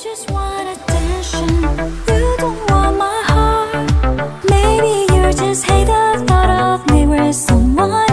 just want attention. You don't want my heart. Maybe you just hate the thought of me with someone